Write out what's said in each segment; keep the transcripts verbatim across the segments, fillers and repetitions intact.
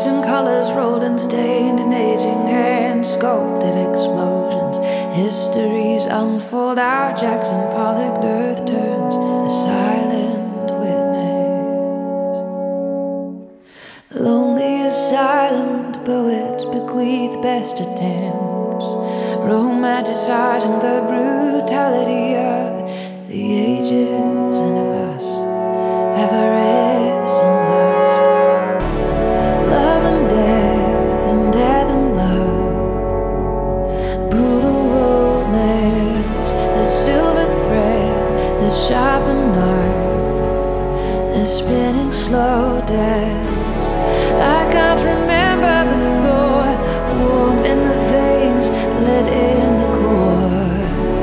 shapes and colors rolled and stained in aging hands, sculpted explosions. Histories unfold, our Jackson Pollock earth turns a silent witness. Lonely silent poets bequeath best attempts, romanticizing the brutality of the ages and of us, avarice and lust, love and death and death and love, brutal romance, the silver thread, the sharpened knife, the spinning slow dance. I can't remember before, warm in the veins, lit in the core,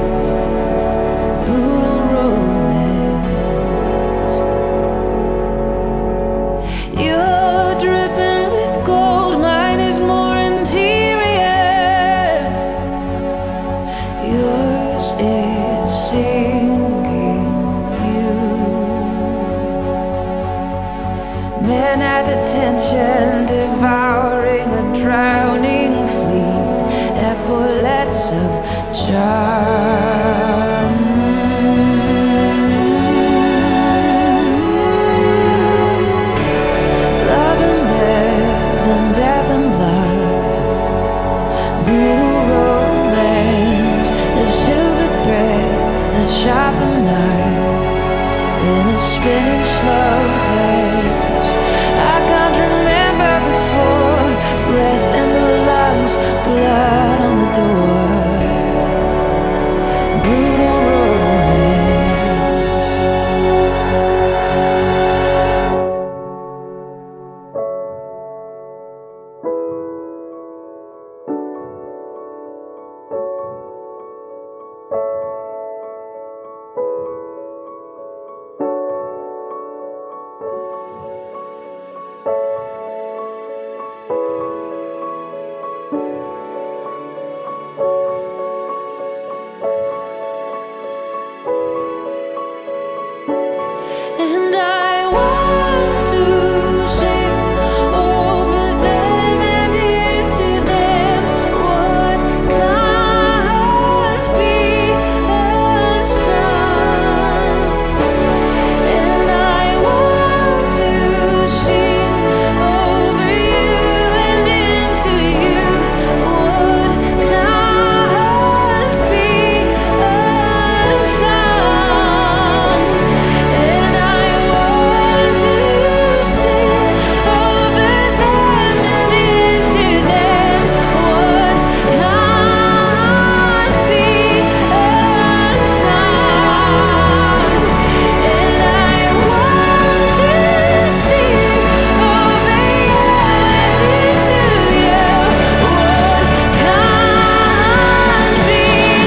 brutal romance. You're dripping with gold, mine is more interior. Yours is sinking you. Men at attention, devouring a drowning fleet, epaulets of charm. Love and death and death and love, brutal romance, the silver thread, the sharpened knife, in a spinning slow dance. I can't remember before, breath in the lungs, blood on the door, brutal romance. And I want to sing over them and into them what can't be unsung. And I want to sing over you and into you what can't be unsung. And I want to sing over them and into them what can't be unsung. And I want to sing over you and into you what can't be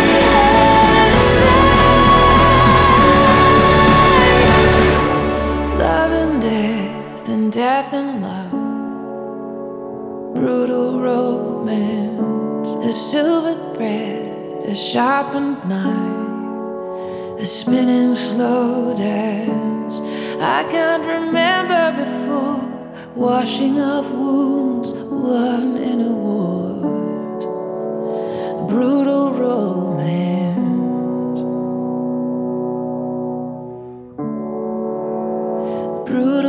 unsung. Love and death and death and love, brutal romance, the silver thread, the sharpened knife, the spinning slow dance. I can't remember before, washing off wounds won in a wars, brutal romance, brutal